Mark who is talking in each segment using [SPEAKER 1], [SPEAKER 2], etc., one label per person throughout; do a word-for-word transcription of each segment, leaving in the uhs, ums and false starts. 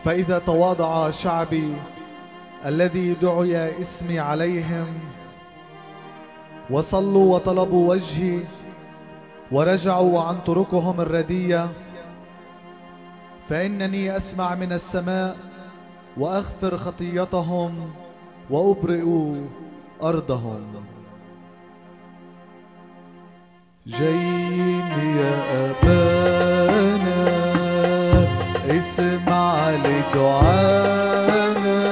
[SPEAKER 1] فإذا تواضع شعبي الذي دعي اسمي عليهم وصلوا وطلبوا وجهي ورجعوا عن طرقهم الردية، فإنني أسمع من السماء وأغفر خطيتهم وأبرئ أرضهم. جايين يا أبانا اسمع لدعانا،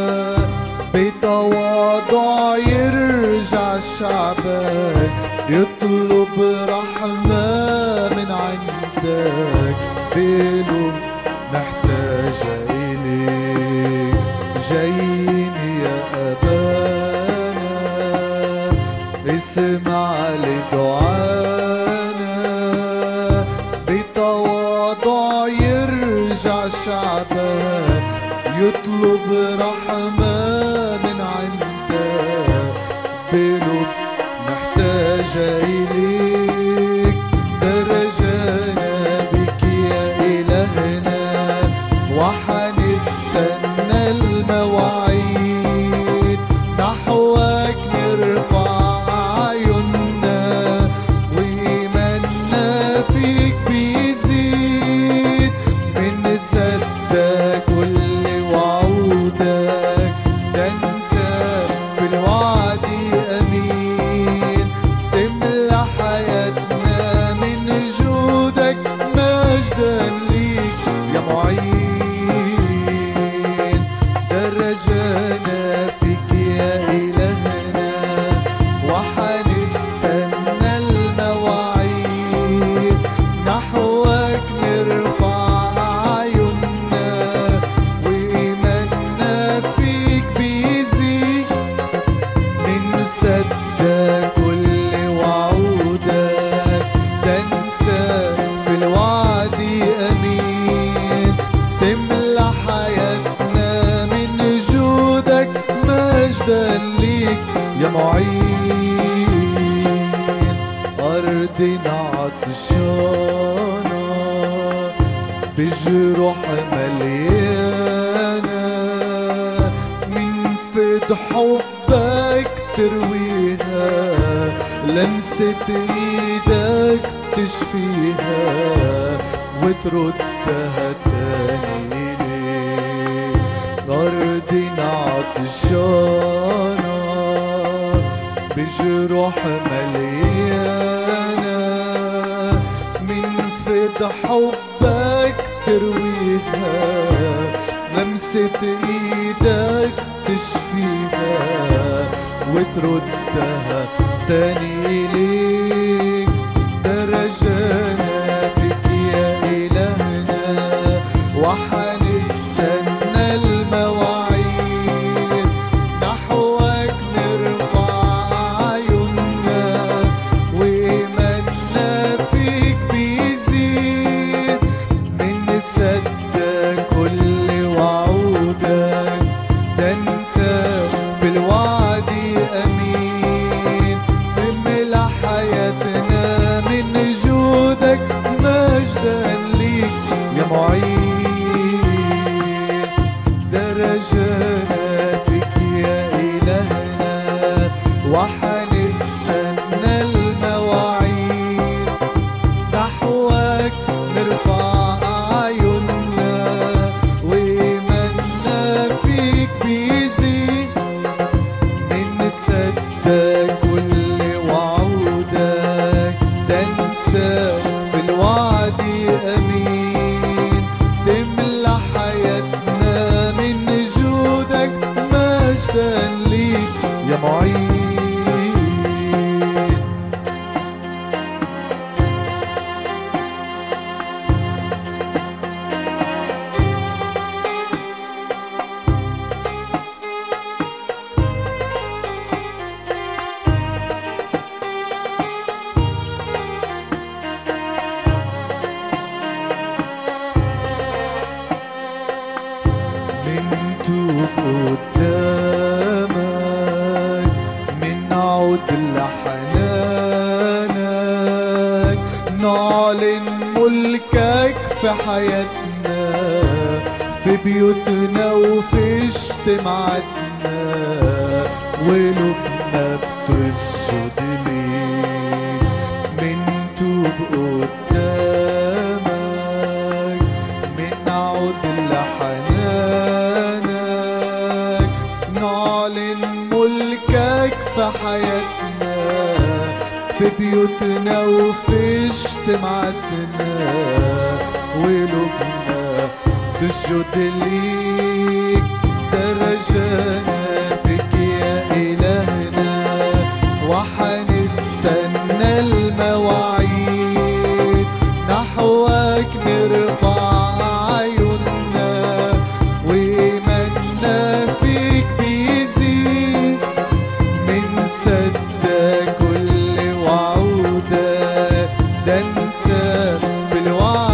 [SPEAKER 1] بتواضع يرجع شعبك يطلب رحمة من عندك، بقلوب محتاجة إليك. جايين يا أبانا اسمع لدعانا، بتواضع يرجع شعبك يطلب رحمة من عندك، بقلوب محتاجة إليك. درجانا بك يا إلهنا وحنستنى المواعيد، نحوك نرفع عيوننا وإيماننا فيك بيزيد، بنصدق كل وعودك، ده انت في الوعد أمين، تملى حياتنا من جودك، مجدا ليك يا معين. درجانا فيك يا إلهنا وحنستنى المواعيد، نحوك نرفع عيوننا وإيماننا فيك بيزيد، بنصدق كل وعودك، ده انت في الوعد أمين، تملى حياتنا من جودك، مجدا ليك يا معين. أرضنا عطشانة بجروح مليانة، من فد حبك ترويها، لمسة ايدك تشفيها وتردها تاني ليك. أرضنا عطشانة بجروح مليانة، من فد حبك ترويها، لمسة ايدك تشفيها وتردها تاني ليك. درجانا بك يا إلهنا وحنستنى المواعيد، نحوك نرفع عيوننا وإيماننا فيك بيزيد، بنصدق كل وعودك، ده انت في الوعد أمين، بملى حياتنا من جودك، مجدا ليك يا معين. درجانا فيك يا إلهنا وحنستنى المواعيد، نحوك نرفع عيوننا وإيماننا فيك بيزيد، بنصدق كل وعودك، ده انت في الوعد أمين، تملى حياتنا من جودك، مجدا ليك يا معين. منتوب قدامك، من نعود لحنانك، نعلن ملكك في حياتنا، في بيوتنا وفي اجتماعاتنا، وقلوبنا بتسجد ليك. منتوب قدامك، منعود لحنانك، نعلن ملكك في حياتنا، في بيوتنا وفي اجتماعاتنا، وقلوبنا تسجد ليك. درجانا بك يا إلهنا، وحنستنى المواعيد، نحوك نرفع عيوننا، وإيماننا فيك بيزيد. منصدق كل وعودك، ده انت بالوعد